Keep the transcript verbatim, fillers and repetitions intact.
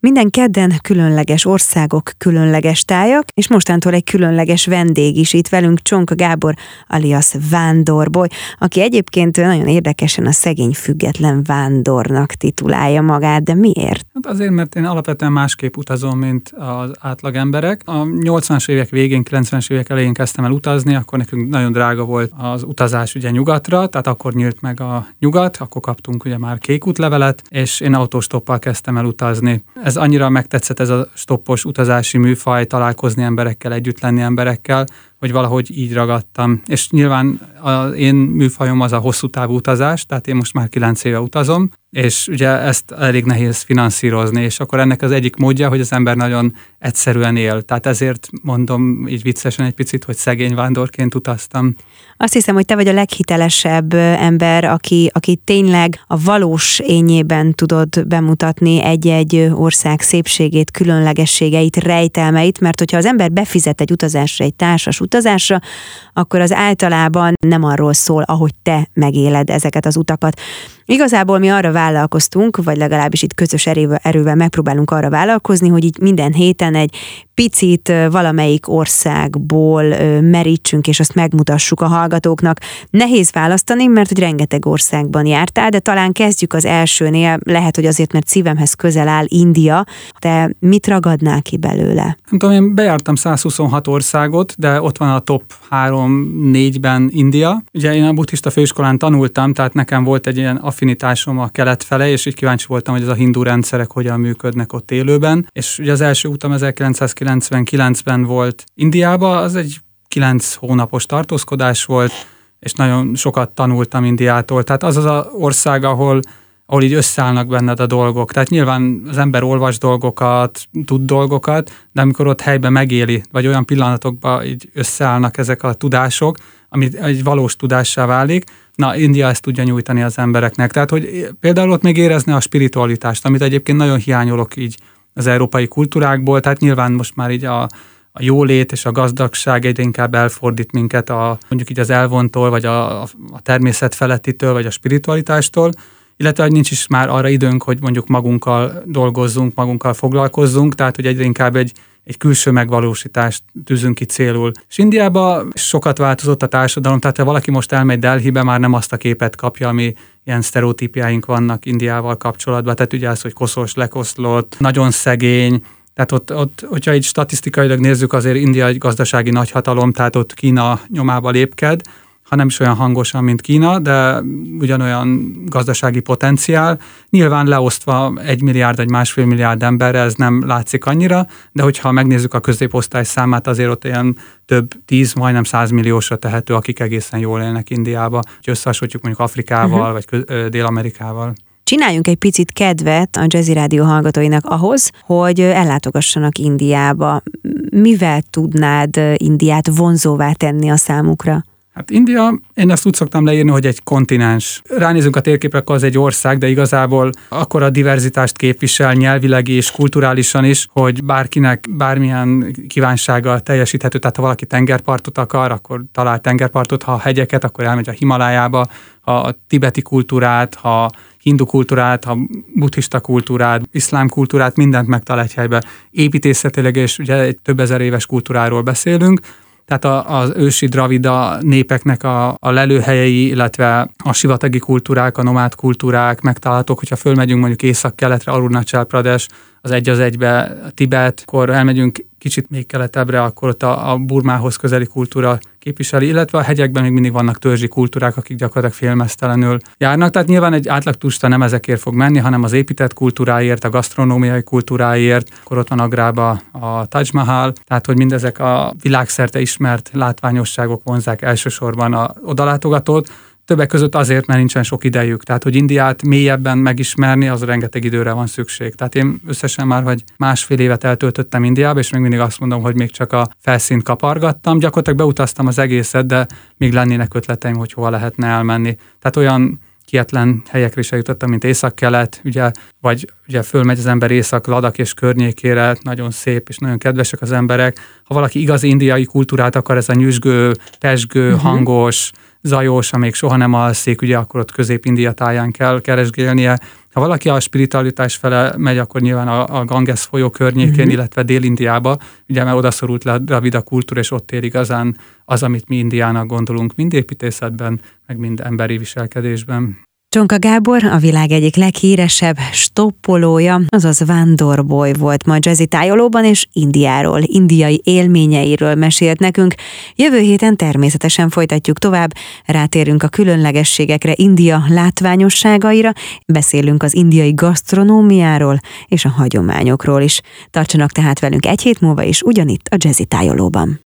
Minden kedden különleges országok, különleges tájak, és mostantól egy különleges vendég is itt velünk, Csonka Gábor alias Vándorboly, aki egyébként nagyon érdekesen a szegény független vándornak titulálja magát, de miért? Hát azért, mert én alapvetően másképp utazom, mint az átlag emberek. A nyolcvanas évek végén, kilencvenes évek elején kezdtem el utazni, akkor nekünk nagyon drága volt az utazás ugye nyugatra, tehát akkor nyílt meg a nyugat, akkor kaptunk ugye már kék útlevelet, és én autóstoppal kezdtem el utazni. Ez annyira megtetszett ez a stoppos utazási műfaj, találkozni emberekkel, együtt lenni emberekkel, hogy valahogy így ragadtam. És nyilván az én műfajom az a hosszú távú utazás, tehát én most már kilenc éve utazom, és ugye ezt elég nehéz finanszírozni, és akkor ennek az egyik módja, hogy az ember nagyon egyszerűen él. Tehát ezért mondom így viccesen egy picit, hogy szegény vándorként utaztam. Azt hiszem, hogy te vagy a leghitelesebb ember, aki, aki tényleg a valós ényében tudod bemutatni egy-egy ország szépségét, különlegességeit, rejtelmeit, mert hogyha az ember befizet egy utazásra, egy társas utazásra, akkor az általában nem arról szól, ahogy te megéled ezeket az utakat. Igazából mi arra vállalkoztunk, vagy legalábbis itt közös erővel, erővel megpróbálunk arra vállalkozni, hogy így minden héten egy picit valamelyik országból merítsünk, és azt megmutassuk a hallgatóknak. Nehéz választani, mert hogy rengeteg országban jártál, de talán kezdjük az elsőnél, lehet, hogy azért, mert szívemhez közel áll India. Te mit ragadnál ki belőle? Nem tudom, én bejártam százhuszonhat országot, de ott van a top három-négyben India. Ugye én a buddhista főiskolán tanultam, tehát nekem volt egy ilyen affinitásom a kelet fele, és így kíváncsi voltam, hogy ez a hindu rendszerek hogyan működnek ott élőben. És ugye az első utam ezerkilencszázkilencvenkilencben volt Indiába, az egy kilenc hónapos tartózkodás volt, és nagyon sokat tanultam Indiától. Tehát az az az ország, ahol, ahol így összeállnak benned a dolgok. Tehát nyilván az ember olvas dolgokat, tud dolgokat, de amikor ott helyben megéli, vagy olyan pillanatokban így összeállnak ezek a tudások, ami egy valós tudássá válik, na, India ezt tudja nyújtani az embereknek. Tehát, hogy például ott még érezni a spiritualitást, amit egyébként nagyon hiányolok így az európai kultúrákból, tehát nyilván most már így a, a jólét és a gazdagság egyre inkább elfordít minket a, mondjuk így az elvontól, vagy a, a természet felettitől, vagy a spiritualitástól, illetve hogy nincs is már arra időnk, hogy mondjuk magunkkal dolgozzunk, magunkkal foglalkozzunk, tehát hogy egyre inkább egy egy külső megvalósítást tűzünk ki célul. És Indiában sokat változott a társadalom, tehát ha valaki most elmegy Delhibe, már nem azt a képet kapja, ami ilyen sztereotípiáink vannak Indiával kapcsolatban. Tehát ugye az, hogy koszos, lekoszlott, nagyon szegény. Tehát ott, ott, hogyha így statisztikailag nézzük, azért India egy gazdasági nagyhatalom, tehát ott Kína nyomába lépked, ha nem is olyan hangosan, mint Kína, de ugyanolyan gazdasági potenciál. Nyilván leosztva egy milliárd, egy másfél milliárd emberre ez nem látszik annyira, de hogyha megnézzük a középosztály számát, azért ott ilyen több tíz, majdnem százmilliósra tehető, akik egészen jól élnek Indiába. Ha összehasonlítjuk mondjuk Afrikával, uh-huh. vagy Dél-Amerikával. Csináljunk egy picit kedvet a Jazzy Rádió hallgatóinak ahhoz, hogy ellátogassanak Indiába. Mivel tudnád Indiát vonzóvá tenni a számukra? Hát India, én ezt úgy szoktam leírni, hogy egy kontinens. Ránézünk a térképre, akkor az egy ország, de igazából akkora diverzitást képvisel nyelvileg és kulturálisan is, hogy bárkinek bármilyen kívánsága teljesíthető. Tehát ha valaki tengerpartot akar, akkor talál tengerpartot, ha hegyeket, akkor elmegy a Himalájába, ha a tibeti kultúrát, ha hindu kultúrát, ha buddhista kultúrát, iszlám kultúrát, mindent megtalál egy helybe. Építészetileg, és ugye egy több ezer éves kultúráról beszélünk, tehát az ősi dravida népeknek a, a lelőhelyei, illetve a sivatagi kultúrák, a nomád kultúrák megtalálhatók, hogyha fölmegyünk mondjuk észak-keletre, Arunachal Pradesh, az egy az egybe Tibet, akkor elmegyünk kicsit még keletebbre, akkor ott a, a Burmához közeli kultúra képviseli, illetve a hegyekben még mindig vannak törzsi kultúrák, akik gyakorlatilag félmeztelenül járnak. Tehát nyilván egy átlag turista nem ezekért fog menni, hanem az épített kultúráért, a gasztronómiai kultúráért, akkor ott van Agrában a Taj Mahal, tehát hogy mindezek a világszerte ismert látványosságok vonzzák elsősorban a odalátogatót. Többek között azért, mert nincsen sok idejük. Tehát, hogy Indiát mélyebben megismerni, az rengeteg időre van szükség. Tehát én összesen már vagy másfél évet eltöltöttem Indiába, és még mindig azt mondom, hogy még csak a felszínt kapargattam. Gyakorlatilag beutaztam az egészet, de még lennének ötleteim, hogy hova lehetne elmenni. Tehát olyan kietlen helyekre is eljutottam, mint észak-kelet, ugye, vagy ugye fölmegy az ember Észak-Ladak és környékére, nagyon szép és nagyon kedvesek az emberek. Ha valaki igazi indiai kultúrát akar, ez a nyüzsgő, pezsgő, uh-huh. hangos, zajos, amíg soha nem alszik, ugye akkor ott Közép-India táján kell keresgélnie. Ha valaki a spiritualitás fele megy, akkor nyilván a, a Ganges folyó környékén, uh-huh. illetve Dél-Indiába, ugye mert odaszorult le a dravida kultúra, és ott ér igazán az, amit mi Indiának gondolunk, mind építészetben, meg mind emberi viselkedésben. Csonka Gábor, a világ egyik leghíresebb stoppolója, azaz vándorboly volt ma Jazzy Tájolóban, és Indiáról, indiai élményeiről mesélt nekünk. Jövő héten természetesen folytatjuk tovább, rátérünk a különlegességekre, India látványosságaira, beszélünk az indiai gasztronómiáról és a hagyományokról is. Tartsanak tehát velünk egy hét múlva is ugyanitt a Jazzy Tájolóban.